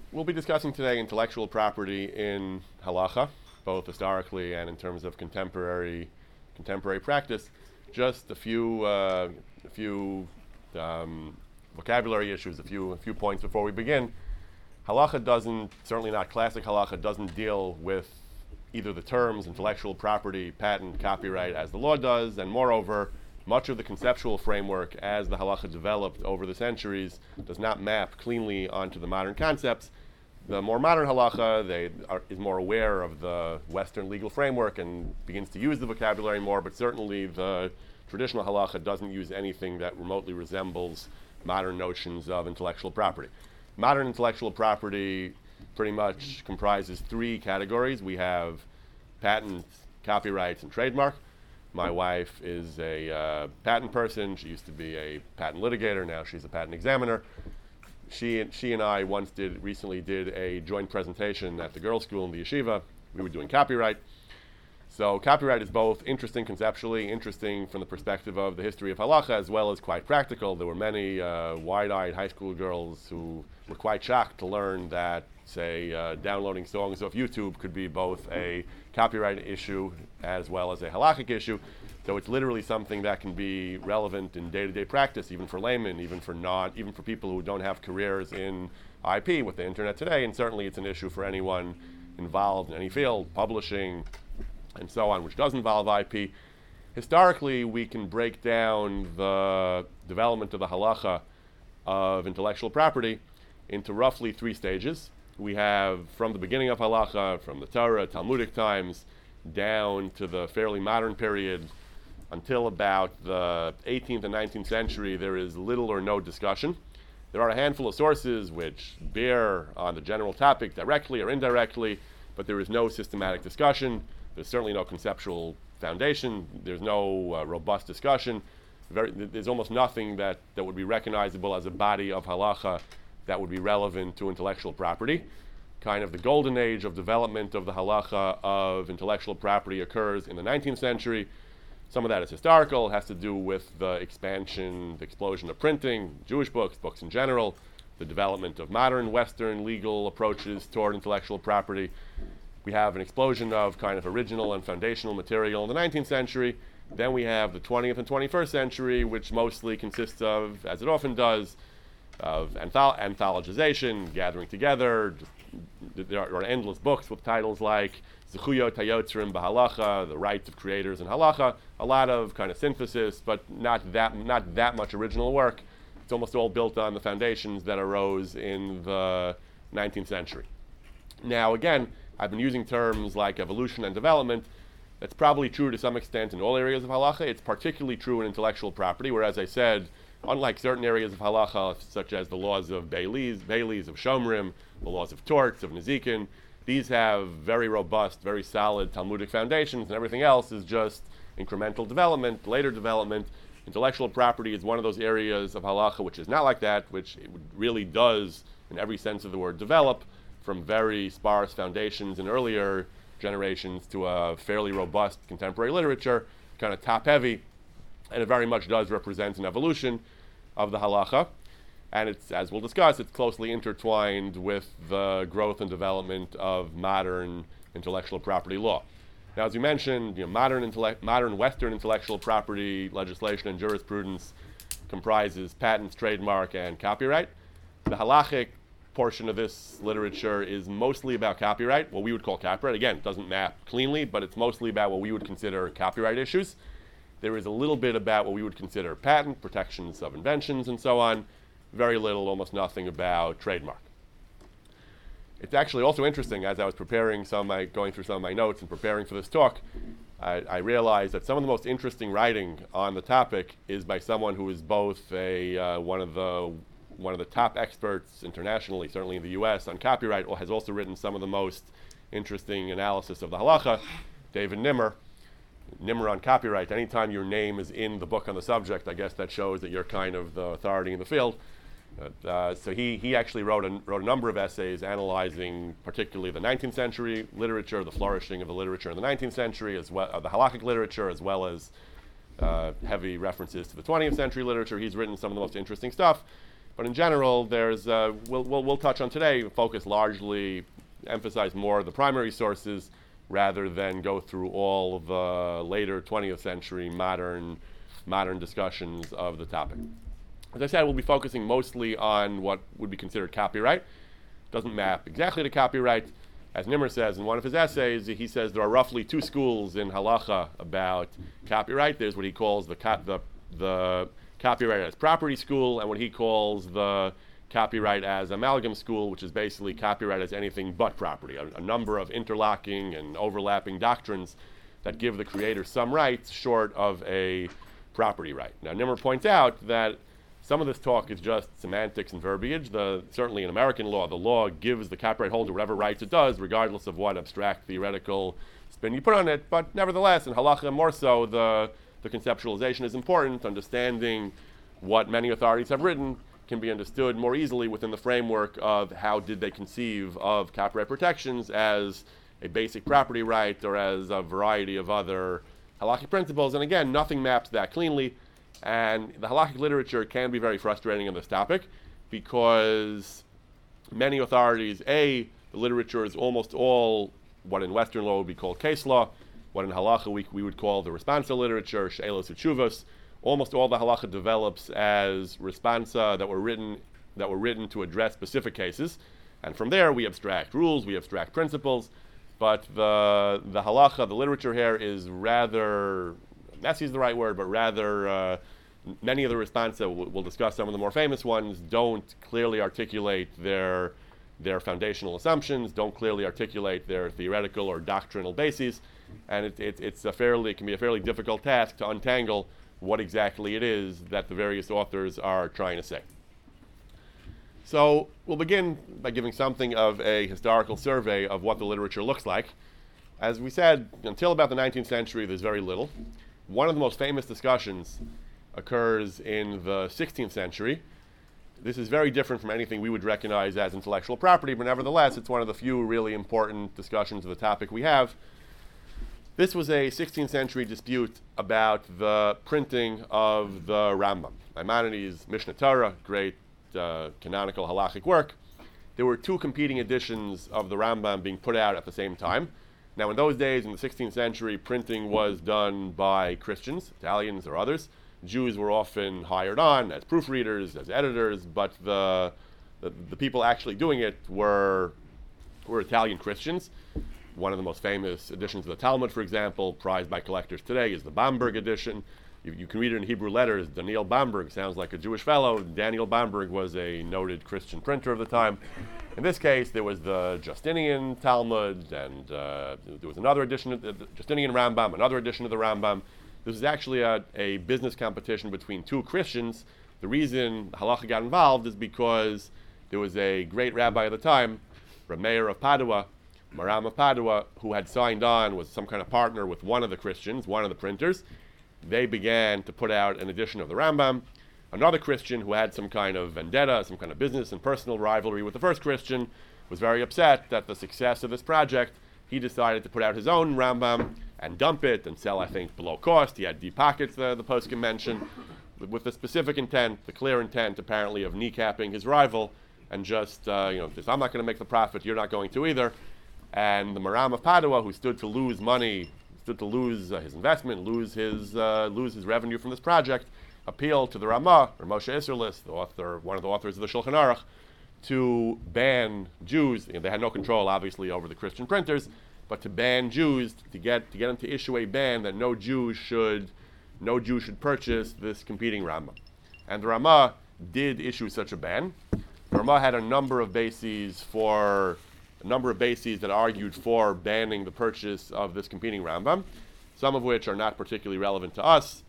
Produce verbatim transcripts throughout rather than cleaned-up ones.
We'll be discussing today intellectual property in halacha, both historically and in terms of contemporary contemporary practice. Just a few uh, a few um, vocabulary issues, a few a few points before we begin. Halacha doesn't, certainly not classic halacha, doesn't deal with either the terms intellectual property, patent, copyright as the law does, and moreover, much of the conceptual framework as the halacha developed over the centuries does not map cleanly onto the modern concepts. The more modern halacha they are, is more aware of the Western legal framework and begins to use the vocabulary more, but certainly the traditional halacha doesn't use anything that remotely resembles modern notions of intellectual property. Modern intellectual property pretty much comprises three categories. We have patent, copyrights, and trademark. My wife is a uh, patent person. She used to be a patent litigator. Now she's a patent examiner. She and, she and I once did, recently did a joint presentation at the girls' school in the yeshiva. We were doing copyright. So copyright is both interesting conceptually, interesting from the perspective of the history of halacha, as well as quite practical. There were many uh, wide-eyed high school girls who were quite shocked to learn that, say, uh, downloading songs off YouTube could be both a copyright issue as well as a halakhic issue. So it's literally something that can be relevant in day-to-day practice, even for laymen, even for not, even for people who don't have careers in I P with the internet today. And certainly it's an issue for anyone involved in any field, publishing, and so on, which does involve I P. Historically, we can break down the development of the halacha of intellectual property into roughly three stages. We have from the beginning of halacha, from the Torah, Talmudic times, down to the fairly modern period, until about the eighteenth and nineteenth century, there is little or no discussion. There are a handful of sources which bear on the general topic directly or indirectly, but there is no systematic discussion. There's certainly no conceptual foundation. There's no uh, robust discussion. Very, there's almost nothing that, that would be recognizable as a body of halacha that would be relevant to intellectual property. Kind of the golden age of development of the halacha of intellectual property occurs in the nineteenth century. Some of that is historical, has to do with the expansion, the explosion of printing, Jewish books, books in general, the development of modern Western legal approaches toward intellectual property. We have an explosion of kind of original and foundational material in the nineteenth century. Then we have the twentieth and twenty-first century, which mostly consists of, as it often does, of antholo- anthologization, gathering together. There are endless books with titles like Zechuyot Hayotzrim B'Halacha, The Rights of Creators in Halacha. A lot of kind of synthesis, but not that not that much original work. It's almost all built on the foundations that arose in the nineteenth century. Now, again, I've been using terms like evolution and development. That's probably true to some extent in all areas of halacha. It's particularly true in intellectual property, where, as I said, unlike certain areas of halacha, such as the laws of Baileys, Baileys of Shomrim, the laws of torts, of Nezikin, these have very robust, very solid Talmudic foundations, and everything else is just incremental development, later development. Intellectual property is one of those areas of halacha which is not like that, which it really does, in every sense of the word, develop from very sparse foundations in earlier generations to a fairly robust contemporary literature, kind of top-heavy, and it very much does represent an evolution of the halacha. And it's, as we'll discuss, it's closely intertwined with the growth and development of modern intellectual property law. Now, as you mentioned, you know, modern, intellect, modern Western intellectual property legislation and jurisprudence comprises patents, trademark, and copyright. The halachic portion of this literature is mostly about copyright, what we would call copyright. Again, it doesn't map cleanly, but it's mostly about what we would consider copyright issues. There is a little bit about what we would consider patent, protections of inventions, and so on. Very little, almost nothing about trademark. It's actually also interesting, as I was preparing some of my, going through some of my notes and preparing for this talk, I, I realized that some of the most interesting writing on the topic is by someone who is both a uh, one of the one of the top experts internationally, certainly in the U S, on copyright, or has also written some of the most interesting analysis of the halacha, David Nimmer. Nimmer on copyright. Anytime your name is in the book on the subject, I guess that shows that you're kind of the authority in the field. Uh, so he he actually wrote a, wrote a number of essays analyzing particularly the nineteenth century literature, the flourishing of the literature in the nineteenth century, as well uh, the halakhic literature, as well as uh, heavy references to the twentieth century literature. He's written some of the most interesting stuff. But in general, there's uh, we'll, we'll we'll touch on today. Focus largely, emphasize more of the primary sources rather than go through all of the later twentieth century modern modern discussions of the topic. As I said, we'll be focusing mostly on what would be considered copyright. Doesn't map exactly to copyright. As Nimmer says in one of his essays, he says there are roughly two schools in halacha about copyright. There's what he calls the co- the the copyright as property school, and what he calls the copyright as amalgam school, which is basically copyright as anything but property. A, a number of interlocking and overlapping doctrines that give the creator some rights short of a property right. Now, Nimmer points out that some of this talk is just semantics and verbiage. The, certainly in American law, the law gives the copyright holder whatever rights it does, regardless of what abstract theoretical spin you put on it. But nevertheless, in halacha more so, the, the conceptualization is important. Understanding what many authorities have written can be understood more easily within the framework of how did they conceive of copyright protections as a basic property right or as a variety of other halakhic principles. And again, nothing maps that cleanly. And the halakhic literature can be very frustrating on this topic because many authorities, A, the literature is almost all what in Western law would be called case law, what in halacha we, we would call the responsa literature, she'elos utshuvos. Almost all the halacha develops as responsa that were written that were written to address specific cases. And from there we abstract rules, we abstract principles. But the the halacha, the literature here is rather, messy is the right word, but rather uh, many of the responsa, we'll, we'll discuss some of the more famous ones, don't clearly articulate their their foundational assumptions, don't clearly articulate their theoretical or doctrinal bases, and it, it, it's a fairly, it can be a fairly difficult task to untangle what exactly it is that the various authors are trying to say. So we'll begin by giving something of a historical survey of what the literature looks like. As we said, until about the nineteenth century, there's very little. One of the most famous discussions occurs in the sixteenth century. This is very different from anything we would recognize as intellectual property, but nevertheless, it's one of the few really important discussions of the topic we have. This was a sixteenth century dispute about the printing of the Rambam, Maimonides' Mishneh Torah, great uh, canonical halachic work. There were two competing editions of the Rambam being put out at the same time. Now, in those days, in the sixteenth century, printing was done by Christians, Italians or others. Jews were often hired on as proofreaders, as editors, but the the, the people actually doing it were were Italian Christians. One of the most famous editions of the Talmud, for example, prized by collectors today, is the Bamberg edition. You, you can read it in Hebrew letters. Daniel Bamberg sounds like a Jewish fellow. Daniel Bamberg was a noted Christian printer of the time. In this case, there was the Justinian Talmud, and uh, there was another edition of the Justinian Rambam, another edition of the Rambam. This was actually a, a business competition between two Christians. The reason halacha got involved is because there was a great rabbi at the time, Rav Meir of Padua, Maram of Padua, who had signed on, was some kind of partner with one of the Christians, one of the printers. They began to put out an edition of the Rambam. Another Christian who had some kind of vendetta, some kind of business and personal rivalry with the first Christian, was very upset at the success of this project. He decided to put out his own Rambam and dump it and sell, I think, below cost. He had deep pockets, uh, the poskim mentioned, with, with the specific intent, the clear intent, apparently, of kneecapping his rival and just, uh, you know, this, I'm not going to make the profit, you're not going to either. And the Maram of Padua, who stood to lose money, stood to lose uh, his investment, lose his uh, lose his revenue from this project, appealed to the Ramah, or Moshe Isserlis, the author, one of the authors of the Shulchan Aruch, to ban Jews. You know, they had no control, obviously, over the Christian printers, but to ban Jews, to get to get them to issue a ban that no Jew should no Jew should purchase this competing Rambam. And the Ramah did issue such a ban. The Ramah had a number of bases for a number of bases that argued for banning the purchase of this competing Rambam, some of which are not particularly relevant to us.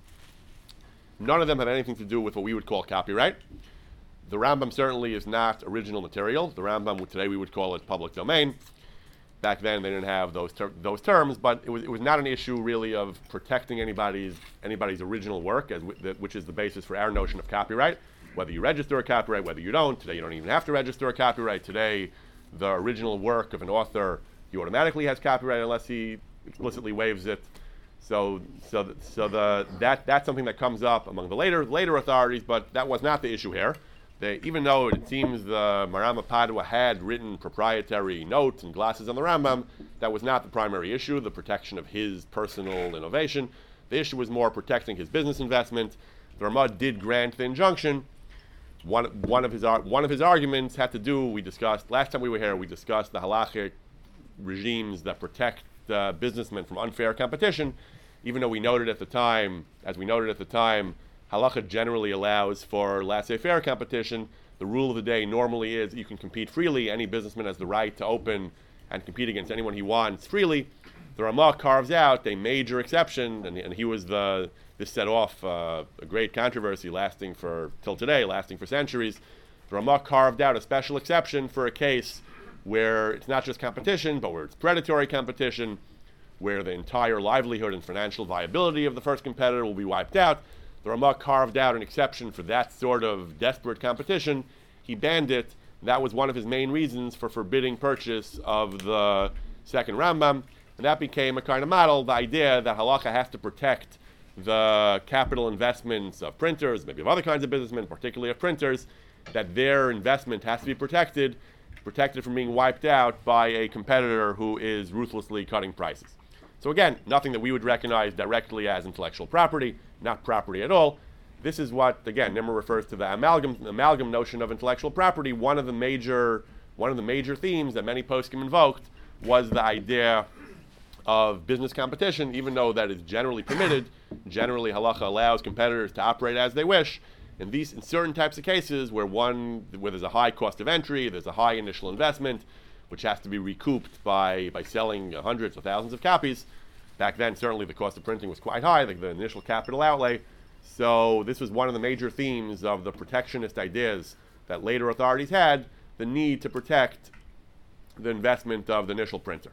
None of them have anything to do with what we would call copyright. The Rambam certainly is not original material. The Rambam, today we would call it public domain. Back then they didn't have those ter- those terms, but it was it was not an issue really of protecting anybody's anybody's original work, as w- the, which is the basis for our notion of copyright. Whether you register a copyright, whether you don't. Today you don't even have to register a copyright. Today the original work of an author, he automatically has copyright unless he explicitly waives it. So so th- so the that that's something that comes up among the later later authorities, but that was not the issue here. they, even though it seems the Maram of Padua had written proprietary notes and glosses on the Rambam, that was not the primary issue, the protection of his personal innovation. The issue was more protecting his business investment. The Ramah did grant the injunction. One, one, of his, one of his arguments had to do, we discussed, last time we were here, we discussed the halachic regimes that protect uh, businessmen from unfair competition, even though we noted at the time, as we noted at the time, halakha generally allows for laissez-faire competition. The rule of the day normally is you can compete freely. Any businessman has the right to open and compete against anyone he wants freely. The Ramah carves out a major exception, and, and he was the, this set off uh, a great controversy lasting for, till today, lasting for centuries. The Ramah carved out a special exception for a case where it's not just competition, but where it's predatory competition, where the entire livelihood and financial viability of the first competitor will be wiped out. The Ramah carved out an exception for that sort of desperate competition. He banned it. That was one of his main reasons for forbidding purchase of the second Rambam. And that became a kind of model, the idea that halakha has to protect the capital investments of printers, maybe of other kinds of businessmen, particularly of printers, that their investment has to be protected, protected from being wiped out by a competitor who is ruthlessly cutting prices. So again, nothing that we would recognize directly as intellectual property, not property at all. This is what, again, Nimmer refers to the amalgam, amalgam notion of intellectual property. One of the major, one of the major themes that many poskim invoked was the idea of business competition, even though that is generally permitted. Generally, halacha allows competitors to operate as they wish. In these, in certain types of cases where one, where there's a high cost of entry, there's a high initial investment, which has to be recouped by by selling uh, hundreds or thousands of copies. Back then, certainly the cost of printing was quite high, like the initial capital outlay. So this was one of the major themes of the protectionist ideas that later authorities had, the need to protect the investment of the initial printer.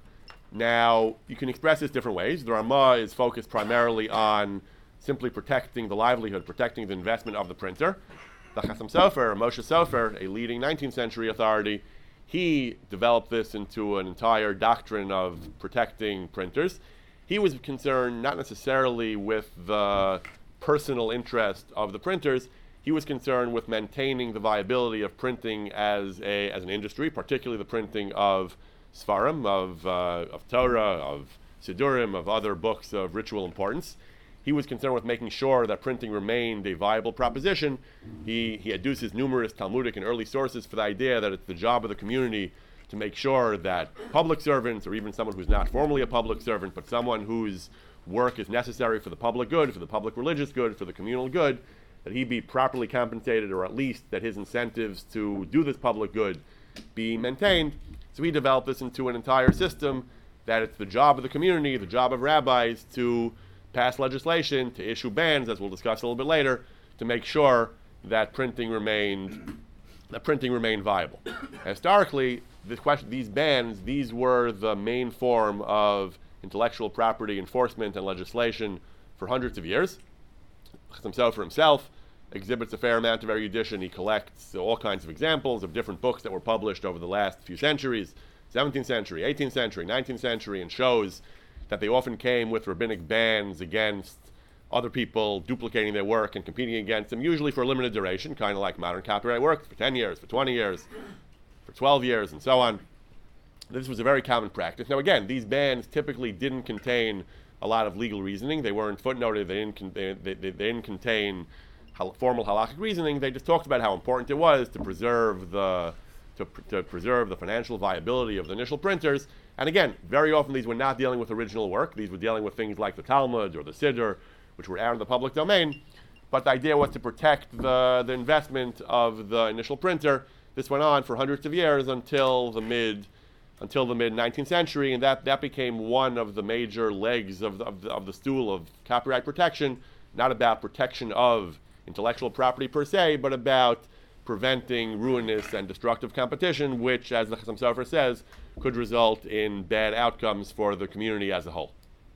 Now, you can express this different ways. The Ramah is focused primarily on simply protecting the livelihood, protecting the investment of the printer. The Chassam Sofer, Moshe Sofer, a leading nineteenth century authority, he developed this into an entire doctrine of protecting printers. He was concerned not necessarily with the personal interest of the printers. He was concerned with maintaining the viability of printing as a as an industry, particularly the printing of Sfarim, of uh, of Torah, of Sidurim, of other books of ritual importance. He was concerned with making sure that printing remained a viable proposition. He he adduces numerous Talmudic and early sources for the idea that it's the job of the community to make sure that public servants, or even someone who's not formally a public servant, but someone whose work is necessary for the public good, for the public religious good, for the communal good, that he be properly compensated, or at least that his incentives to do this public good be maintained. So he developed this into an entire system that it's the job of the community, the job of rabbis to pass legislation, to issue bans, as we'll discuss a little bit later, to make sure that printing remained that printing remained viable. Historically, this question, these bans, these were the main form of intellectual property enforcement and legislation for hundreds of years. Chassam Sofer himself exhibits a fair amount of erudition. He collects all kinds of examples of different books that were published over the last few centuries, seventeenth century, eighteenth century, nineteenth century, and shows that they often came with rabbinic bans against other people duplicating their work and competing against them, usually for a limited duration, kind of like modern copyright work, for ten years, for twenty years, for twelve years, and so on. This was a very common practice. Now again, these bans typically didn't contain a lot of legal reasoning. They weren't footnoted, they didn't, con- they, they, they didn't contain hal- formal halakhic reasoning. They just talked about how important it was to preserve the to, pr- to preserve the financial viability of the initial printers. And again, very often these were not dealing with original work. These were dealing with things like the Talmud or the Siddur, which were out in the public domain. But the idea was to protect the, the investment of the initial printer. This went on for hundreds of years until the mid until the mid nineteenth century, and that, that became one of the major legs of the, of the of the stool of copyright protection, not about protection of intellectual property per se, but about preventing ruinous and destructive competition, which, as the Chassam Sofer says, could result in bad outcomes for the community as a whole.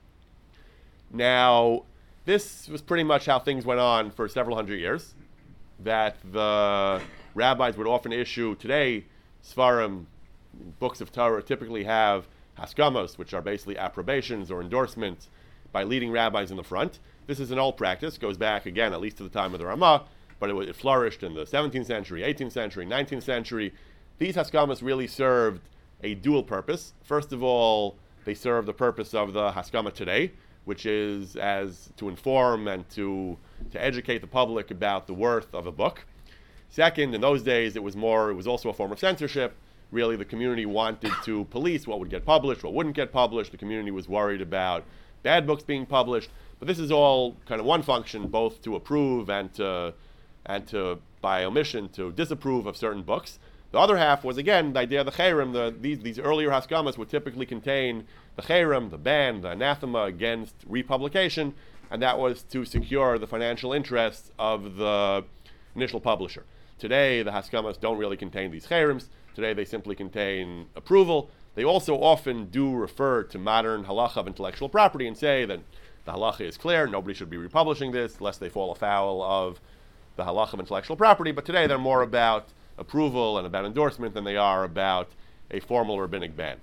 Now, this was pretty much how things went on for several hundred years, that the rabbis would often issue today, Sfarim, books of Torah typically have haskamos, which are basically approbations or endorsements by leading rabbis in the front. This is an old practice, goes back again at least to the time of the Ramah. but it, it flourished in the seventeenth century, eighteenth century, nineteenth century. These haskamas really served a dual purpose. First of all, they serve the purpose of the haskama today, which is as to inform and to to educate the public about the worth of a book. Second, in those days, it was more, it was also a form of censorship. Really, the community wanted to police what would get published, what wouldn't get published. The community was worried about bad books being published. But this is all kind of one function, both to approve and to, and to, by omission, to disapprove of certain books. The other half was, again, the idea of the cherem. The, these, these earlier haskamas would typically contain the cherem, the ban, the anathema against republication, and that was to secure the financial interests of the initial publisher. Today, the haskamas don't really contain these cherems. Today, they simply contain approval. They also often do refer to modern halacha of intellectual property and say that the halacha is clear, nobody should be republishing this, lest they fall afoul of the halacha of intellectual property. But today, they're more about approval and about endorsement than they are about a formal rabbinic ban.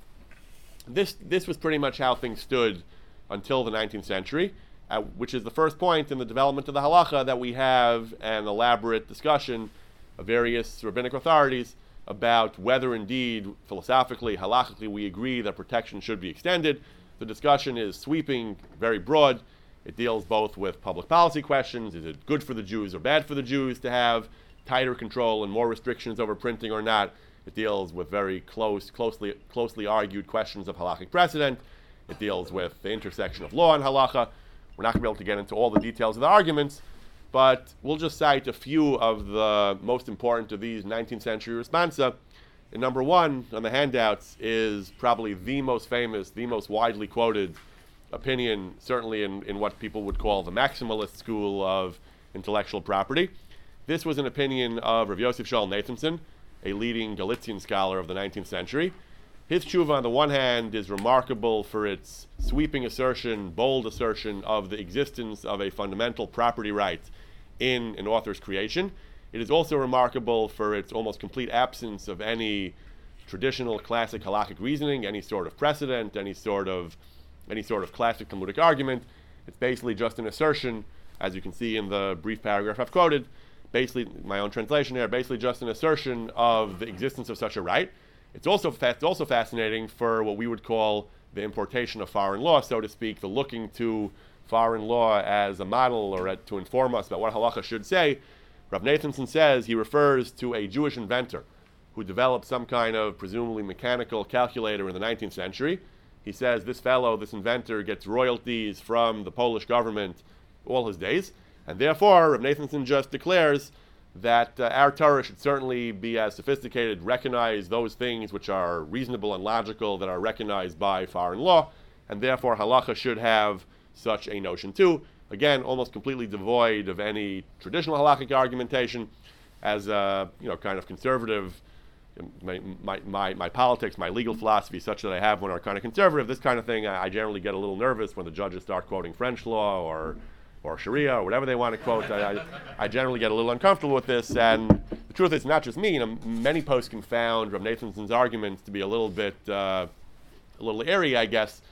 This, this was pretty much how things stood until the nineteenth century, uh, which is the first point in the development of the halacha that we have an elaborate discussion of various rabbinic authorities about whether indeed, philosophically, halachically, we agree that protection should be extended. The discussion is sweeping, very broad. It deals both with public policy questions. Is it good for the Jews or bad for the Jews to have tighter control and more restrictions over printing or not? It deals with very close, closely, closely argued questions of halachic precedent. It deals with the intersection of law and halacha. We're not going to be able to get into all the details of the arguments, but we'll just cite a few of the most important of these nineteenth century responsa. And number one on the handouts is probably the most famous, the most widely quoted opinion, certainly in, in what people would call the maximalist school of intellectual property. This was an opinion of Rav Yosef Shaul Nathanson, a leading Galician scholar of the nineteenth century. His tshuva, on the one hand, is remarkable for its sweeping assertion, bold assertion of the existence of a fundamental property right in an author's creation. It is also remarkable for its almost complete absence of any traditional classic halakhic reasoning, any sort of precedent, any sort of any sort of classic Talmudic argument. It's basically just an assertion, as you can see in the brief paragraph I've quoted, basically, my own translation here, basically just an assertion of the existence of such a right. It's also fa- it's also fascinating for what we would call the importation of foreign law, so to speak, the looking to foreign law as a model or at, to inform us about what halacha should say. Rav Nathanson says he refers to a Jewish inventor who developed some kind of presumably mechanical calculator in the nineteenth century. He says this fellow, this inventor, gets royalties from the Polish government all his days, and therefore Rav Nathanson just declares that uh, our Torah should certainly be as sophisticated, recognize those things which are reasonable and logical that are recognized by foreign law, and therefore halacha should have such a notion too. Again, almost completely devoid of any traditional halakhic argumentation. As a you know, kind of conservative, my, my, my, my politics, my legal philosophy is such that I have one are kind of conservative. This kind of thing, I, I generally get a little nervous when the judges start quoting French law or or Sharia, or whatever they want to quote. I, I, I generally get a little uncomfortable with this, and the truth is, not just me, you know, many poskim found Rav Nathanson's arguments to be a little bit, uh, a little airy, I guess,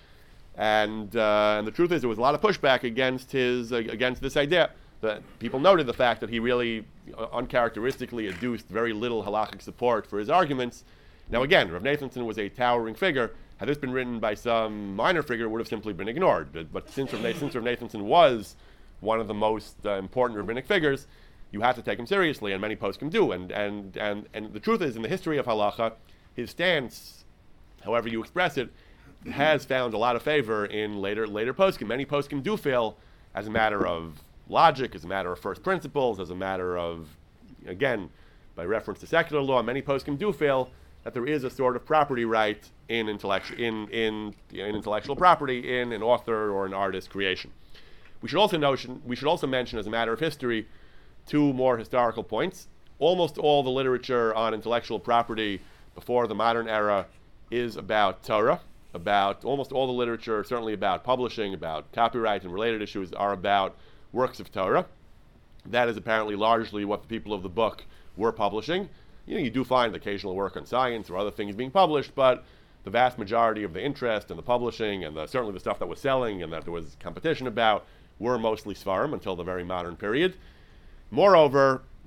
and uh, and the truth is, there was a lot of pushback against his, uh, against this idea. That people noted the fact that he really uh, uncharacteristically adduced very little halakhic support for his arguments. Now again, Rav Nathanson was a towering figure. Had this been written by some minor figure, it would have simply been ignored. But, but since, Rav, since Rav Nathanson was one of the most uh, important rabbinic figures, you have to take him seriously, and many poskim do. And, and and and the truth is, in the history of halacha, his stance, however you express it, has found a lot of favor in later later poskim. Many poskim do feel, as a matter of logic, as a matter of first principles, as a matter of, again, by reference to secular law, many poskim do feel that there is a sort of property right in intellectual in in, in intellectual property in an author or an artist's creation. We should also notion, we should also mention, as a matter of history, two more historical points. Almost all the literature on intellectual property before the modern era is about Torah. About almost all the literature, certainly about publishing, about copyright and related issues, are about works of Torah. That is apparently largely what the people of the book were publishing. You know, you do find occasional work on science or other things being published, but the vast majority of the interest in the publishing and the, certainly the stuff that was selling and that there was competition about were mostly Sfarim until the very modern period. Moreover,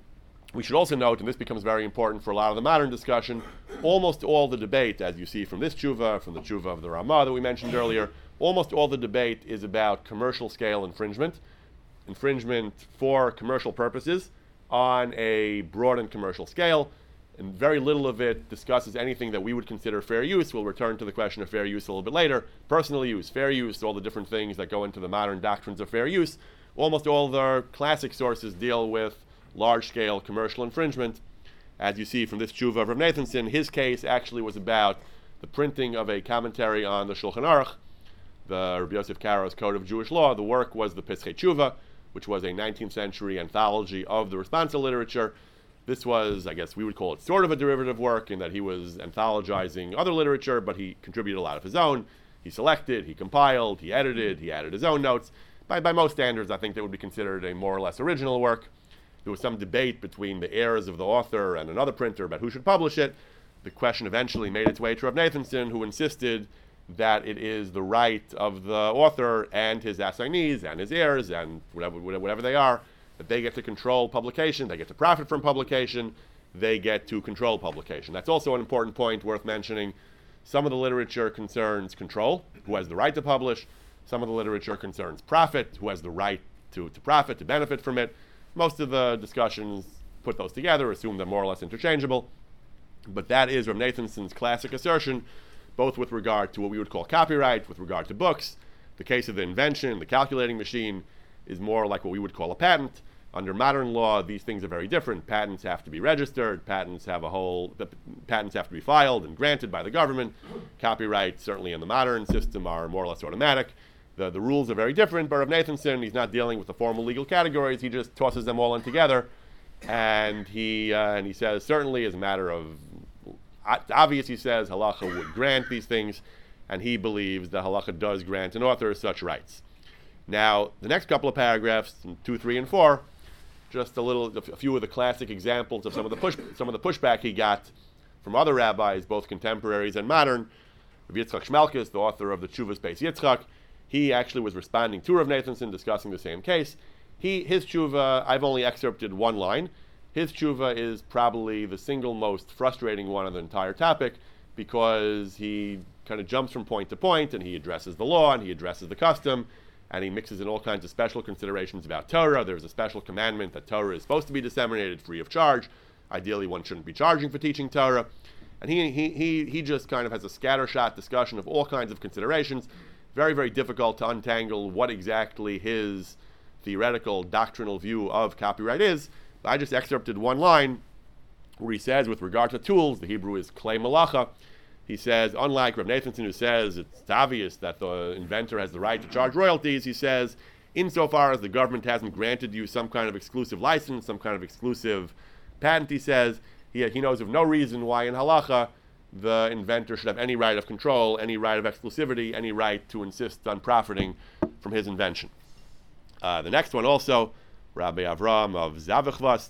We should also note, and this becomes very important for a lot of the modern discussion, almost all the debate, as you see from this tshuva, from the tshuva of the Ramah that we mentioned earlier, almost all the debate is about commercial scale infringement, infringement for commercial purposes on a broad and commercial scale, and very little of it discusses anything that we would consider fair use. We'll return to the question of fair use a little bit later. Personal use, fair use, all the different things that go into the modern doctrines of fair use. Almost all of our classic sources deal with large-scale commercial infringement. As you see from this tshuva of Rav Nathanson, his case actually was about the printing of a commentary on the Shulchan Aruch, the Rabbi Yosef Karo's Code of Jewish Law. The work was the Pischei Tshuva, which was a nineteenth century anthology of the responsa literature. This was, I guess we would call it sort of a derivative work in that he was anthologizing other literature, but he contributed a lot of his own. He selected, he compiled, he edited, he added his own notes. By, by most standards, I think that would be considered a more or less original work. There was some debate between the heirs of the author and another printer about who should publish it. The question eventually made its way to Rav Nathanson, who insisted that it is the right of the author and his assignees and his heirs and whatever, whatever they are, that they get to control publication, they get to profit from publication, they get to control publication. That's also an important point worth mentioning. Some of the literature concerns control, who has the right to publish. Some of the literature concerns profit, who has the right to, to profit, to benefit from it. Most of the discussions put those together, assume they're more or less interchangeable. But that is Rav Nathanson's classic assertion, both with regard to what we would call copyright, with regard to books. The case of the invention, the calculating machine, is more like what we would call a patent. Under modern law, these things are very different. Patents have to be registered. Patents have a whole. The patents have to be filed and granted by the government. Copyright, certainly in the modern system, are more or less automatic. The, the rules are very different, but Rav Nathanson, he's not dealing with the formal legal categories. He just tosses them all in together, and he uh, and he says certainly as a matter of it's obvious, he says halacha would grant these things, and he believes that halacha does grant an author such rights. Now, the next couple of paragraphs, two, three, and four, just a little, a few of the classic examples of some of the push, some of the pushback he got from other rabbis, both contemporaries and modern. Rabbi Yitzchak Shmelkes, the author of the Tshuvas Beis Yitzchak, he actually was responding to Rav Nathanson, discussing the same case. He, his tshuva, I've only excerpted one line. His tshuva is probably the single most frustrating one of the entire topic, because he kind of jumps from point to point, and he addresses the law, and he addresses the custom, and he mixes in all kinds of special considerations about Torah. There's a special commandment that Torah is supposed to be disseminated free of charge. Ideally, one shouldn't be charging for teaching Torah. And he, he, he, he just kind of has a scattershot discussion of all kinds of considerations. Very, very difficult to untangle what exactly his theoretical, doctrinal view of copyright is. I just excerpted one line where he says, with regard to tools, the Hebrew is klei malacha. He says, unlike Rav Nathanson, who says it's obvious that the inventor has the right to charge royalties, he says, insofar as the government hasn't granted you some kind of exclusive license, some kind of exclusive patent, he says, he, he knows of no reason why in halacha the inventor should have any right of control, any right of exclusivity, any right to insist on profiting from his invention. Uh, the next one also, Rabbi Avram of Zavichvast,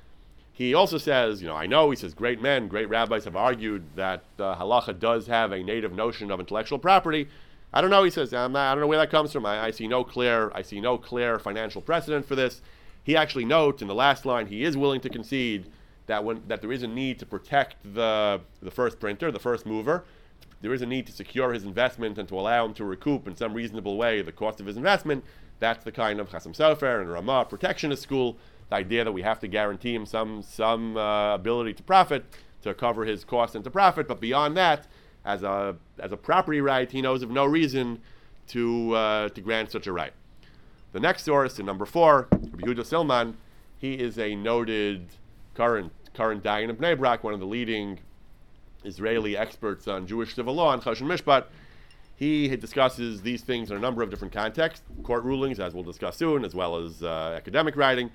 he also says, you know, I know, he says, great men, great rabbis have argued that uh, halacha does have a native notion of intellectual property. I don't know, he says, I'm not, I don't know where that comes from. I, I see no clear, I see no clear financial precedent for this. He actually notes in the last line, he is willing to concede that when that there is a need to protect the the first printer, the first mover. There is a need to secure his investment and to allow him to recoup in some reasonable way the cost of his investment. That's the kind of Chasam Sofer and Ramah protectionist school. The idea that we have to guarantee him some some uh, ability to profit, to cover his cost and to profit. But beyond that, as a as a property right, he knows of no reason to uh, to grant such a right. The next source, in number four, Rabbi Yehuda Silman, he is a noted current current Dayan of Bnei Brak, one of the leading Israeli experts on Jewish civil law and Choshen Mishpat. He discusses these things in a number of different contexts, court rulings, as we'll discuss soon, as well as uh, academic writing.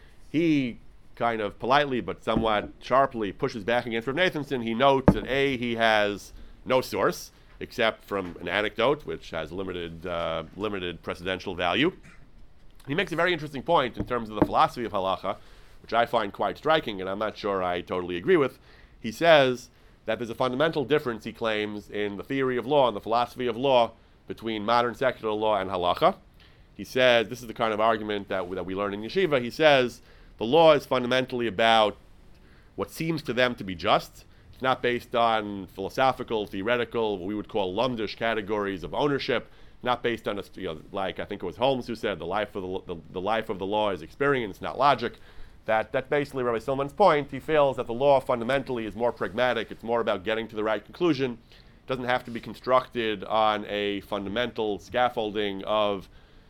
He kind of politely but somewhat sharply pushes back against Rav Nathanson. He notes that A, he has no source except from an anecdote, which has limited uh, limited precedential value. He makes a very interesting point in terms of the philosophy of halacha, which I find quite striking, and I'm not sure I totally agree with. He says that there's a fundamental difference, he claims, in the theory of law and the philosophy of law between modern secular law and halacha. He says, this is the kind of argument that, that we learn in yeshiva, he says, the law is fundamentally about what seems to them to be just. It's not based on philosophical, theoretical, what we would call lumdish categories of ownership. Not based on, a, you know, like I think it was Holmes who said, the life of the, the, the life of the law is experience, not logic. That that's basically Rabbi Silman's point. He feels that the law fundamentally is more pragmatic. It's more about getting to the right conclusion. It doesn't have to be constructed on a fundamental scaffolding of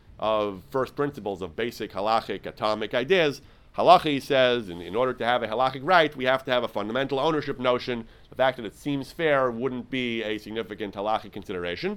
of first principles, of basic halachic atomic ideas. Halacha, he says, in, in order to have a halachic right, we have to have a fundamental ownership notion. The fact that it seems fair wouldn't be a significant halachic consideration.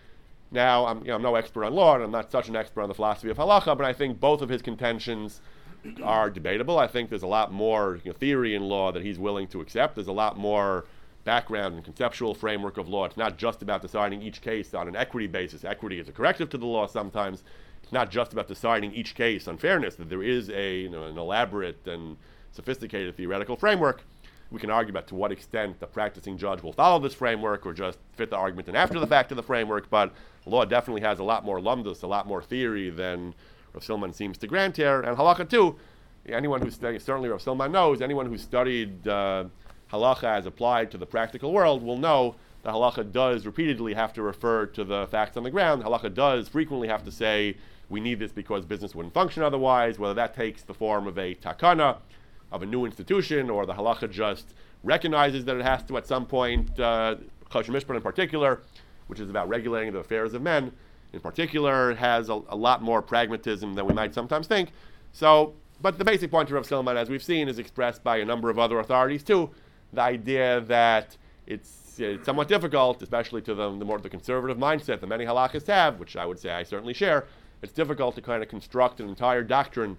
Now, I'm, you know, I'm no expert on law, and I'm not such an expert on the philosophy of halacha, but I think both of his contentions are debatable. I think there's a lot more, you know, theory in law that he's willing to accept. There's a lot more background and conceptual framework of law. It's not just about deciding each case on an equity basis. Equity is a corrective to the law sometimes. It's not just about deciding each case on fairness, that there is a, you know, an elaborate and sophisticated theoretical framework. We can argue about to what extent the practicing judge will follow this framework or just fit the argument in after the fact of the framework, but law definitely has a lot more lumdus, a lot more theory than Rav Silman seems to grant here. And halacha too, anyone who's studied, certainly Rav Silman knows, anyone who's studied uh, halacha as applied to the practical world will know that halacha does repeatedly have to refer to the facts on the ground. Halacha does frequently have to say, we need this because business wouldn't function otherwise, whether that takes the form of a takana, of a new institution, or the halacha just recognizes that it has to at some point, uh, Choshen Mishpat in particular, which is about regulating the affairs of men, in particular, has a, a lot more pragmatism than we might sometimes think. So, but the basic point of Rav Silman, as we've seen, is expressed by a number of other authorities too. The idea that it's, it's somewhat difficult, especially to the, the more the conservative mindset that many halachists have, which I would say I certainly share. It's difficult to kind of construct an entire doctrine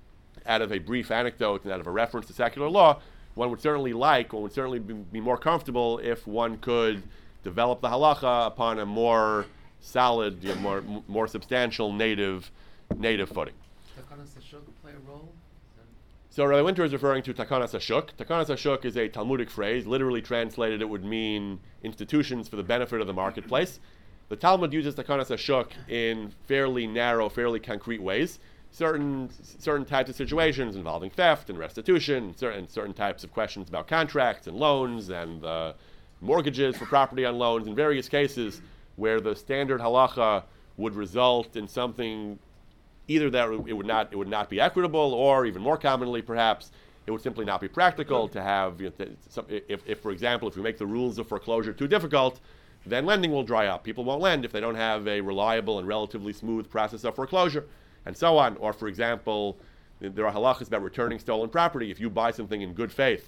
out of a brief anecdote and out of a reference to secular law. One would certainly like, one would certainly be, be more comfortable if one could develop the halacha upon a more solid, you know, more more substantial native native footing. Takanas Hashuk play a role? So Rabbi Winter is referring to Takanas Hashuk. Takanas Hashuk is a Talmudic phrase. Literally translated, it would mean institutions for the benefit of the marketplace. The Talmud uses Takanas Hashuk in fairly narrow, fairly concrete ways. Certain certain types of situations involving theft and restitution, certain certain types of questions about contracts and loans and uh, mortgages for property on loans, in various cases where the standard halacha would result in something either that it would not it would not be equitable, or even more commonly perhaps it would simply not be practical to have, you know, some, if, if for example if we make the rules of foreclosure too difficult, then lending will dry up. People won't lend if they don't have a reliable and relatively smooth process of foreclosure, and so on. Or for example, there are halachas about returning stolen property. If you buy something in good faith,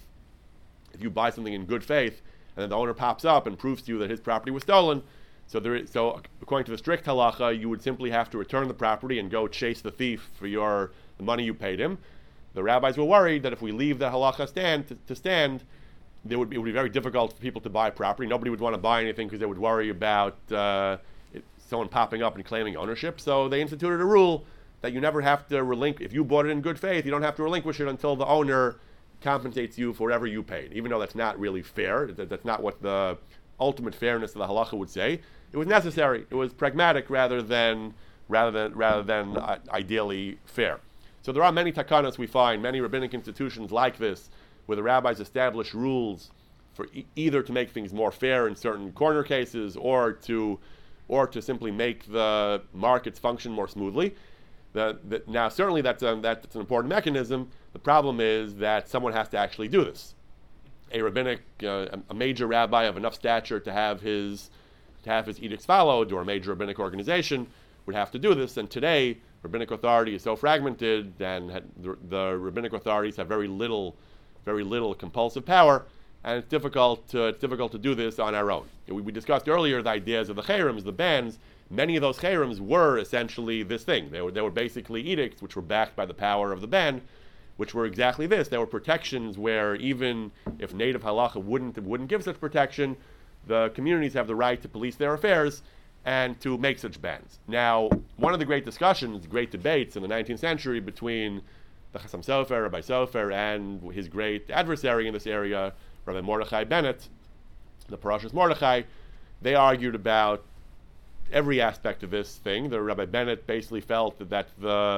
if you buy something in good faith, and then the owner pops up and proves to you that his property was stolen, so there is, so according to the strict halacha, you would simply have to return the property and go chase the thief for your the money you paid him. The rabbis were worried that if we leave the halacha stand to, to stand, there would be, it would be very difficult for people to buy property. Nobody would want to buy anything because they would worry about uh, it, someone popping up and claiming ownership. So they instituted a rule that you never have to relinquish. If you bought it in good faith, you don't have to relinquish it until the owner compensates you for whatever you paid, even though that's not really fair. That, that's not what the ultimate fairness of the halacha would say. It was necessary. It was pragmatic rather than rather than rather than uh, ideally fair. So there are many takanas we find, many rabbinic institutions like this, where the rabbis establish rules for e- either to make things more fair in certain corner cases, or to or to simply make the markets function more smoothly. The, the, now, certainly that's a, that's an important mechanism. The problem is that someone has to actually do this. A rabbinic, uh, a major rabbi of enough stature to have his to have his edicts followed, or a major rabbinic organization would have to do this. And today, rabbinic authority is so fragmented, and had, the, the rabbinic authorities have very little, very little compulsive power, and it's difficult to it's difficult to do this on our own. We, we discussed earlier the ideas of the cherems, the bans. Many of those cherems were essentially this thing. They were they were basically edicts which were backed by the power of the ban, which were exactly this. They were protections where even if native halacha wouldn't wouldn't give such protection, the communities have the right to police their affairs and to make such bans. Now, one of the great discussions, great debates in the nineteenth century between the Chassam Sofer, Rabbi Sofer, and his great adversary in this area, Rabbi Mordechai Bennett, the Parashas Mordechai, they argued about every aspect of this thing. The Rabbi Bennett basically felt that, that the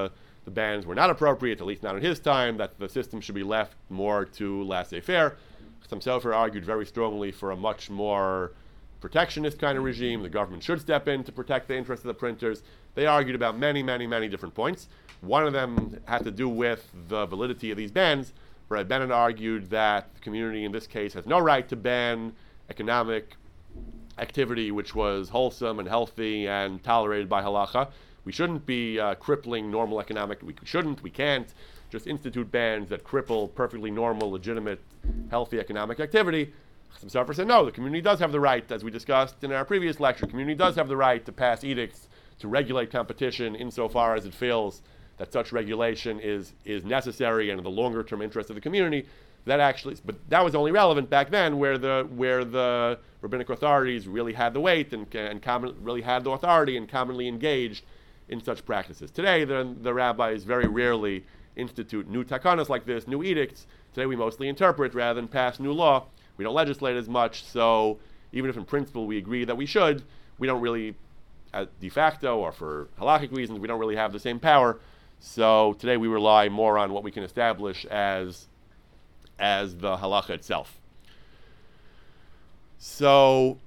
the bans were not appropriate, at least not in his time, that the system should be left more to laissez-faire. Chassam Sofer argued very strongly for a much more protectionist kind of regime. The government should step in to protect the interests of the printers. They argued about many, many, many different points. One of them had to do with the validity of these bans, where Bennett argued that the community in this case has no right to ban economic activity which was wholesome and healthy and tolerated by halacha. We shouldn't be uh, crippling normal economic, we shouldn't, we can't just institute bans that cripple perfectly normal, legitimate, healthy economic activity. Chassam Sofer said, no, the community does have the right, as we discussed in our previous lecture, the community does have the right to pass edicts to regulate competition insofar as it feels that such regulation is, is necessary and in the longer term interest of the community. That actually, but that was only relevant back then, where the where the rabbinic authorities really had the weight and and common, really had the authority and commonly engaged in such practices. Today, the the rabbis very rarely institute new takanas like this, new edicts. Today, we mostly interpret rather than pass new law. We don't legislate as much. So even if in principle we agree that we should, we don't really, as de facto or for halakhic reasons, we don't really have the same power. So today we rely more on what we can establish as as the halacha itself. So,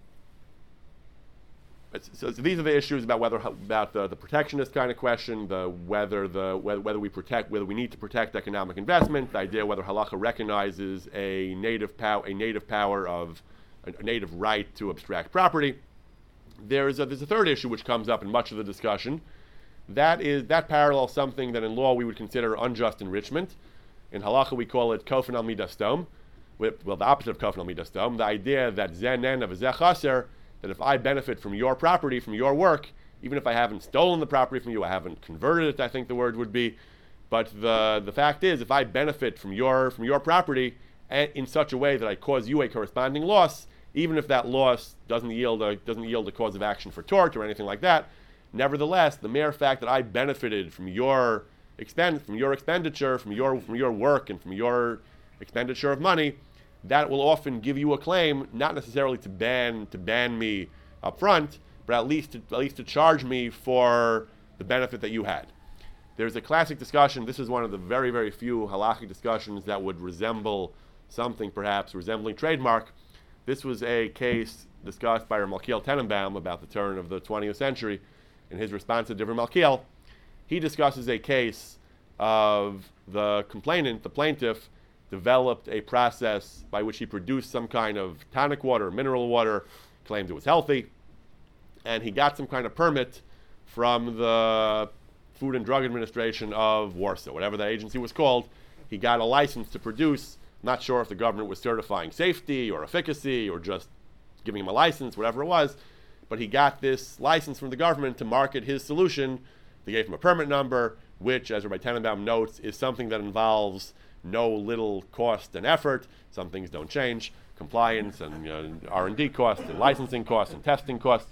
so, so these are the issues about whether about the, the protectionist kind of question, the whether the whether, whether we protect whether we need to protect economic investment, the idea whether halacha recognizes a native power a native power of a native right to abstract property. There's a, there's a third issue which comes up in much of the discussion. That is that parallels something that in law we would consider unjust enrichment. In halacha, we call it kofen al midas tom. Well, the opposite of kofen al midas tom. The idea that zenen of zeh chaser, that if I benefit from your property, from your work, even if I haven't stolen the property from you, I haven't converted it, I think the word would be, but the the fact is, if I benefit from your from your property in such a way that I cause you a corresponding loss, even if that loss doesn't yield a doesn't yield a cause of action for tort or anything like that, nevertheless, the mere fact that I benefited from your expend from your expenditure, from your from your work, and from your expenditure of money, that will often give you a claim, not necessarily to ban to ban me up front, but at least to, at least to charge me for the benefit that you had. There's a classic discussion. This is one of the very very few halakhic discussions that would resemble something perhaps resembling trademark. This was a case discussed by Malkiel Tenenbaum about the turn of the twentieth century. In his response to Divrei Malkiel, he discusses a case of the complainant, the plaintiff, developed a process by which he produced some kind of tonic water, mineral water, claimed it was healthy, and he got some kind of permit from the Food and Drug Administration of Warsaw, whatever that agency was called. He got a license to produce. Not sure if the government was certifying safety or efficacy or just giving him a license, whatever it was, but he got this license from the government to market his solution. They gave him a permit number, which, as Rabbi Tenenbaum notes, is something that involves no little cost and effort. Some things don't change. Compliance and you know, R and D costs and licensing costs and testing costs.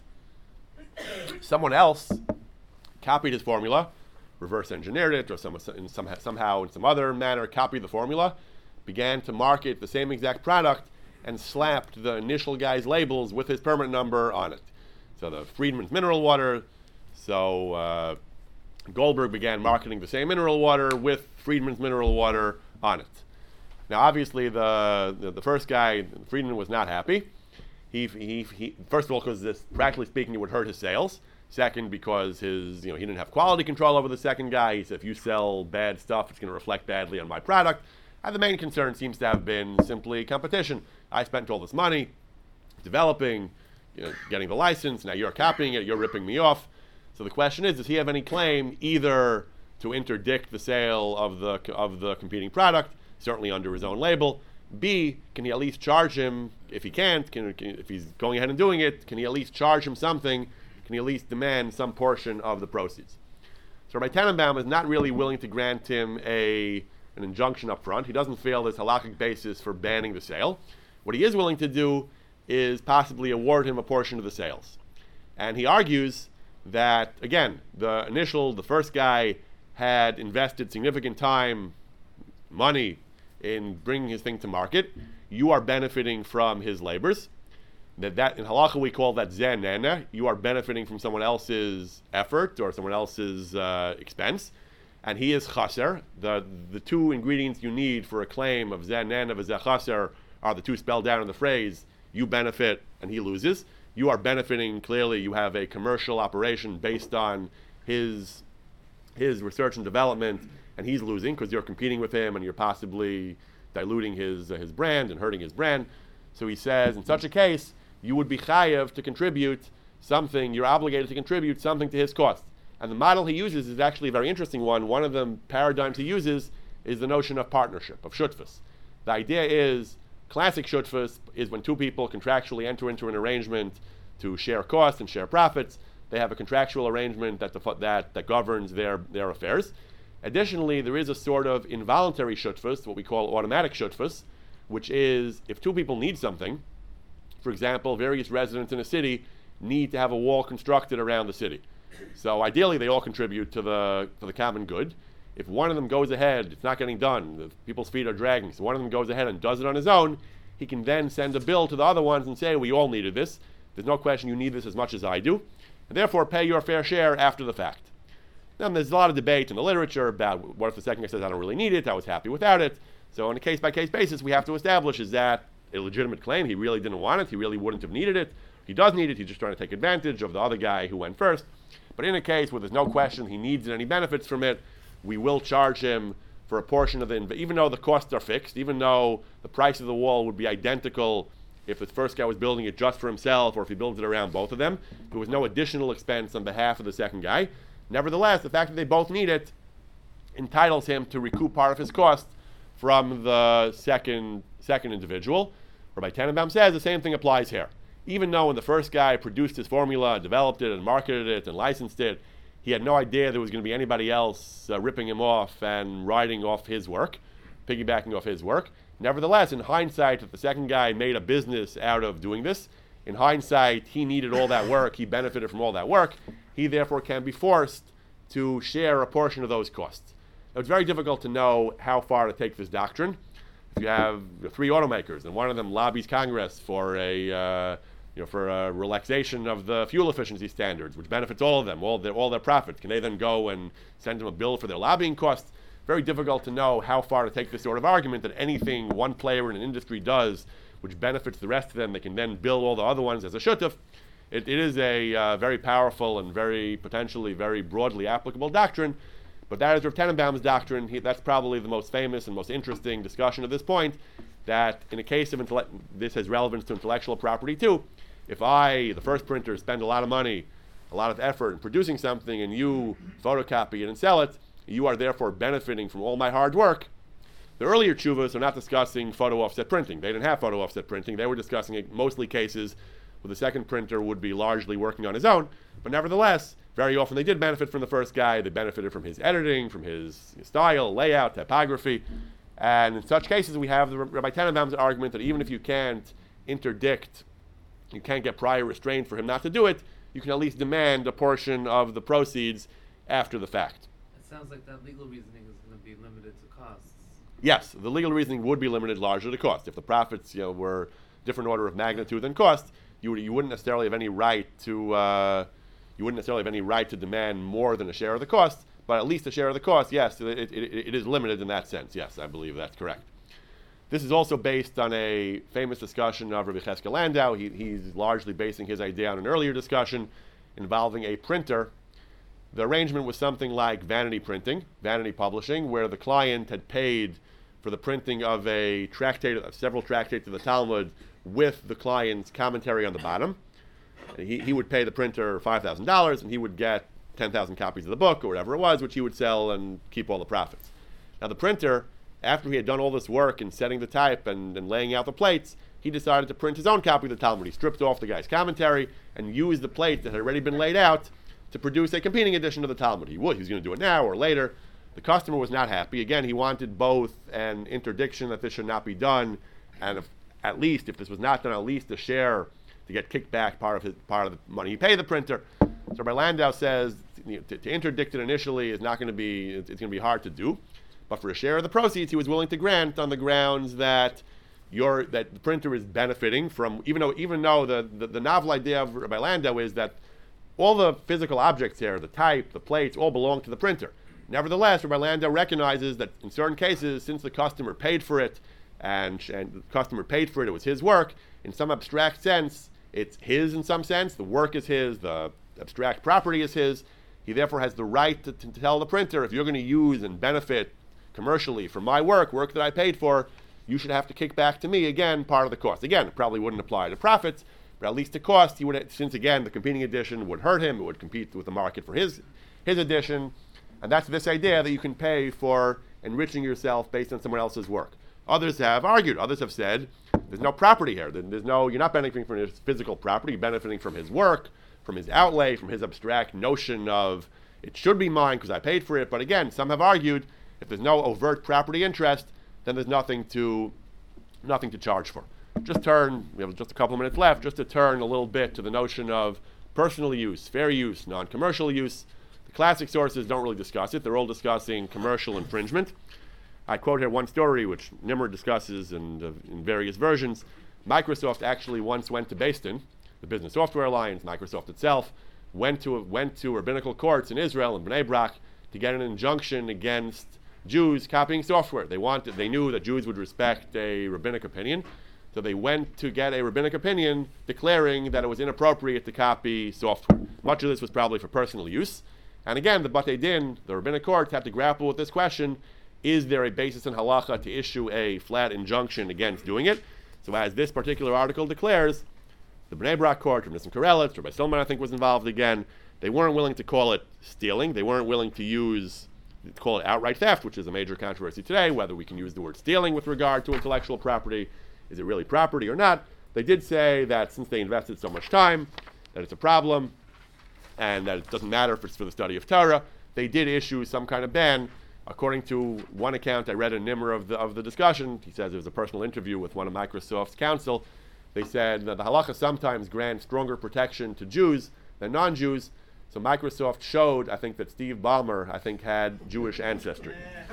Someone else copied his formula, reverse engineered it, or some, in some, somehow in some other manner copied the formula, began to market the same exact product, and slapped the initial guy's labels with his permit number on it. So the Friedman's mineral water, so uh, Goldberg began marketing the same mineral water with Friedman's mineral water on it. Now, obviously, the the, the first guy, Friedman, was not happy. He, he, he first of all, because this, practically speaking, it would hurt his sales. Second, because his, you know, he didn't have quality control over the second guy. He said, if you sell bad stuff, it's going to reflect badly on my product. And the main concern seems to have been simply competition. I spent all this money developing, you know, getting the license. Now you're copying it. You're ripping me off. So the question is, does he have any claim either to interdict the sale of the of the competing product, certainly under his own label? B, can he at least charge him, if he can't, can, can, if he's going ahead and doing it, can he at least charge him something? Can he at least demand some portion of the proceeds? So Rabbi Tenenbaum is not really willing to grant him a an injunction up front. He doesn't feel there's halakhic basis for banning the sale. What he is willing to do is possibly award him a portion of the sales. And he argues that, again, the initial, the first guy had invested significant time, money, in bringing his thing to market. You are benefiting from his labors. That, that in halacha we call that zenena. You are benefiting from someone else's effort or someone else's uh, expense. and he is chaser. The the two ingredients you need for a claim of zeh nena v'zeh chaser are the two spelled out in the phrase, you benefit and he loses. You are benefiting, clearly you have a commercial operation based on his his research and development, and he's losing because you're competing with him and you're possibly diluting his uh, his brand and hurting his brand. So he says, in such a case, you would be chayav to contribute something, you're obligated to contribute something to his cost. And the model he uses is actually a very interesting one. One of the paradigms he uses is the notion of partnership, of shutfus. The idea is, classic shutfus is when two people contractually enter into an arrangement to share costs and share profits. They have a contractual arrangement that, the, that, that governs their, their affairs. Additionally, there is a sort of involuntary shutfus, what we call automatic shutfus, which is if two people need something, for example, various residents in a city need to have a wall constructed around the city. So ideally, they all contribute to the to the common good. If one of them goes ahead, it's not getting done, the people's feet are dragging, so one of them goes ahead and does it on his own, he can then send a bill to the other ones and say, we all needed this. There's no question you need this as much as I do, and therefore pay your fair share after the fact. Now, there's a lot of debate in the literature about what if the second guy says, I don't really need it, I was happy without it. So on a case-by-case basis, we have to establish, is that a legitimate claim? He really didn't want it, he really wouldn't have needed it. He does need it, he's just trying to take advantage of the other guy who went first. But in a case where there's no question he needs it and he benefits from it, we will charge him for a portion of the, inv- even though the costs are fixed, even though the price of the wall would be identical if the first guy was building it just for himself or if he builds it around both of them. There was no additional expense on behalf of the second guy. Nevertheless, the fact that they both need it entitles him to recoup part of his cost from the second second individual. Rabbi Tenenbaum says the same thing applies here. Even though when the first guy produced his formula, developed it, and marketed it, and licensed it, he had no idea there was going to be anybody else uh, ripping him off and riding off his work, piggybacking off his work. Nevertheless, in hindsight, if the second guy made a business out of doing this, in hindsight, he needed all that work, he benefited from all that work, he therefore can be forced to share a portion of those costs. Now, it's very difficult to know how far to take this doctrine. If you have three automakers and one of them lobbies Congress for a uh, you know, for a relaxation of the fuel efficiency standards, which benefits all of them, all their, all their profits, can they then go and send them a bill for their lobbying costs? Very difficult to know how far to take this sort of argument that anything one player in an industry does which benefits the rest of them, they can then bill all the other ones as a shutuf. It, it is a uh, very powerful and very potentially very broadly applicable doctrine, but that is Rav Tenenbaum's doctrine. He, that's probably the most famous and most interesting discussion at this point, that in a case of intellect, this has relevance to intellectual property too. If I, the first printer, spend a lot of money, a lot of effort in producing something, and you photocopy it and sell it, you are therefore benefiting from all my hard work. The earlier tshuvas are not discussing photo offset printing. They didn't have photo offset printing. They were discussing it, mostly cases where the second printer would be largely working on his own. But nevertheless, very often they did benefit from the first guy. They benefited from his editing, from his style, layout, typography. And in such cases, we have the Rabbi Tenenbaum's argument that even if you can't interdict, you can't get prior restraint for him not to do it, you can at least demand a portion of the proceeds after the fact. It sounds like that legal reasoning is going to be limited to costs. Yes, the legal reasoning would be limited largely to cost. If the profits, you know, were different order of magnitude than cost, you would, you wouldn't necessarily have any right to uh, you wouldn't necessarily have any right to demand more than a share of the cost. But at least a share of the cost, yes, it, it, it, it is limited in that sense. Yes, I believe that's correct. This is also based on a famous discussion of Rabbi Cheskel Landau. He, he's largely basing his idea on an earlier discussion involving a printer. The arrangement was something like vanity printing, vanity publishing, where the client had paid for the printing of a tractate, of several tractates of the Talmud with the client's commentary on the bottom. He, he would pay the printer five thousand dollars and he would get ten thousand copies of the book or whatever it was, which he would sell and keep all the profits. Now the printer, after he had done all this work in setting the type and, and laying out the plates, he decided to print his own copy of the Talmud. He stripped off the guy's commentary and used the plates that had already been laid out to produce a competing edition of the Talmud. He would. He was going to do it now or later. The customer was not happy. Again, he wanted both an interdiction that this should not be done, and if, at least, if this was not done, at least a share to get kicked back part of his part of the money he paid the printer. So Rabbi Landau says you know, to, to interdict it initially is not going to be, it's, it's going to be hard to do. But for a share of the proceeds, he was willing to grant on the grounds that your that the printer is benefiting from, even though even though the, the, the novel idea of Rabbi Landau is that all the physical objects here, the type, the plates, all belong to the printer. Nevertheless, Rabbi Landau recognizes that in certain cases, since the customer paid for it, and, and the customer paid for it, it was his work, in some abstract sense, it's his in some sense, the work is his, the abstract property is his, he therefore has the right to, to tell the printer, if you're going to use and benefit commercially from my work, work that I paid for, you should have to kick back to me, again, part of the cost. Again, it probably wouldn't apply to profits, but at least to cost, he would, since again, the competing edition would hurt him, it would compete with the market for his, his edition, and that's this idea that you can pay for enriching yourself based on someone else's work. Others have argued, others have said, there's no property here, there's no, you're not benefiting from his physical property, you're benefiting from his work, from his outlay, from his abstract notion of, it should be mine because I paid for it, but again, some have argued, if there's no overt property interest, then there's nothing to nothing to charge for. Just turn, we have just a couple of minutes left, just to turn a little bit to the notion of personal use, fair use, non-commercial use. The classic sources don't really discuss it. They're all discussing commercial infringement. I quote here one story which Nimmer discusses in, uh, in various versions. Microsoft actually once went to Beis-Din, the Business Software Alliance, Microsoft itself, went to went to rabbinical courts in Israel and Bnei Brak to get an injunction against Jews copying software. They wanted, they knew that Jews would respect a rabbinic opinion, so they went to get a rabbinic opinion declaring that it was inappropriate to copy software. Much of this was probably for personal use. And again, the Batei Din, the rabbinic courts, have to grapple with this question: is there a basis in halacha to issue a flat injunction against doing it? So as this particular article declares, the Bnei Brak court, Rabbi Nissim Karelitz, Rabbi Stillman I think was involved again, they weren't willing to call it stealing, they weren't willing to use to call it outright theft, which is a major controversy today, whether we can use the word stealing with regard to intellectual property. Is it really property or not? They did say that since they invested so much time, that it's a problem, and that it doesn't matter if it's for the study of Torah. They did issue some kind of ban. According to one account I read in Nimmer of the, of the discussion, he says it was a personal interview with one of Microsoft's counsel. They said that the halacha sometimes grants stronger protection to Jews than non-Jews. So Microsoft showed, I think, that Steve Ballmer, I think, had Jewish ancestry.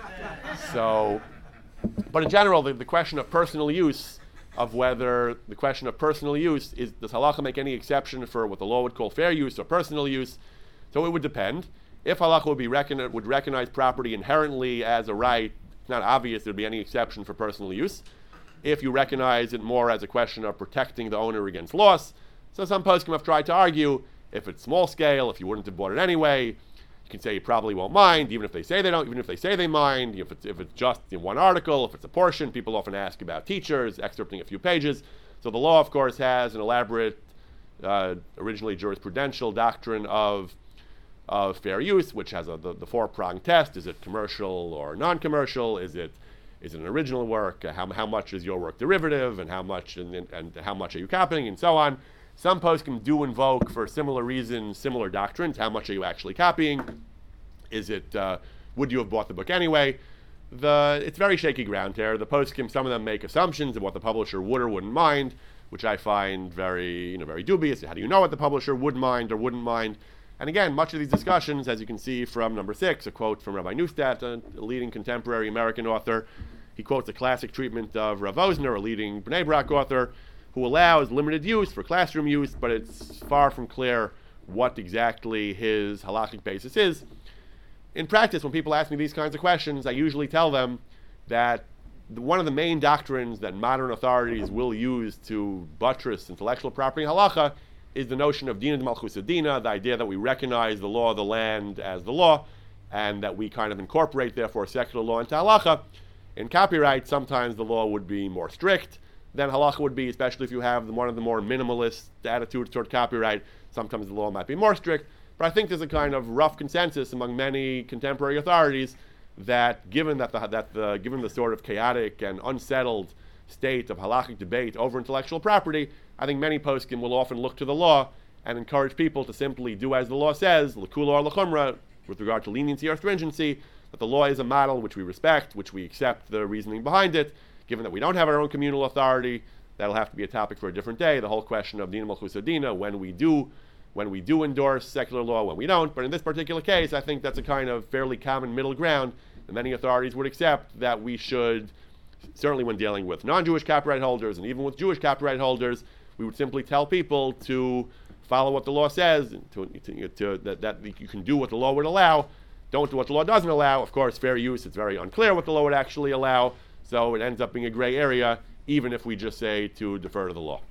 So, but in general, the, the question of personal use, of whether the question of personal use is, does halacha make any exception for what the law would call fair use or personal use? So it would depend. If halacha would be recon- would recognize property inherently as a right, it's not obvious there'd be any exception for personal use. If you recognize it more as a question of protecting the owner against loss, so some poskim have tried to argue, if it's small scale, if you wouldn't have bought it anyway, you can say you probably won't mind, even if they say they don't, even if they say they mind, if it's, if it's just in one article, if it's a portion. People often ask about teachers, excerpting a few pages. So the law, of course, has an elaborate, uh, originally jurisprudential doctrine of, of fair use, which has a, the, the four-pronged test. Is it commercial or non-commercial? Is it is it an original work? Uh, how, how much is your work derivative? And how much and, and, and how much are you copying? And so on. Some poskim do invoke, for similar reasons, similar doctrines. How much are you actually copying? Is it, uh, would you have bought the book anyway? The, it's very shaky ground here. The poskim, some of them make assumptions of what the publisher would or wouldn't mind, which I find very, you know, very dubious. How do you know what the publisher would mind or wouldn't mind? And again, much of these discussions, as you can see from number six, a quote from Rabbi Neustadt, a, a leading contemporary American author. He quotes a classic treatment of Rav Osner, a leading Bnei Brak author, who allows limited use for classroom use, but it's far from clear what exactly his halakhic basis is. In practice, when people ask me these kinds of questions, I usually tell them that the, one of the main doctrines that modern authorities will use to buttress intellectual property halacha is the notion of dina d'malchus adina, the idea that we recognize the law of the land as the law, and that we kind of incorporate, therefore, secular law into halacha. In copyright, sometimes the law would be more strict than halacha would be, especially if you have one of the more minimalist attitudes toward copyright. Sometimes the law might be more strict, but I think there's a kind of rough consensus among many contemporary authorities that, given that the, that the given the sort of chaotic and unsettled state of halakhic debate over intellectual property, I think many poskim will often look to the law and encourage people to simply do as the law says, l'kula or l'chumra, with regard to leniency or stringency, that the law is a model which we respect, which we accept the reasoning behind it. Given that we don't have our own communal authority, that'll have to be a topic for a different day. The whole question of dina malchus adina, when we do, when we do endorse secular law, when we don't. But in this particular case, I think that's a kind of fairly common middle ground that many authorities would accept, that we should, certainly when dealing with non-Jewish copyright holders and even with Jewish copyright holders, we would simply tell people to follow what the law says, to, to, to, that, that you can do what the law would allow. don't do what the law doesn't allow. Of course, fair use, it's very unclear what the law would actually allow, so it ends up being a gray area, even if we just say to defer to the law.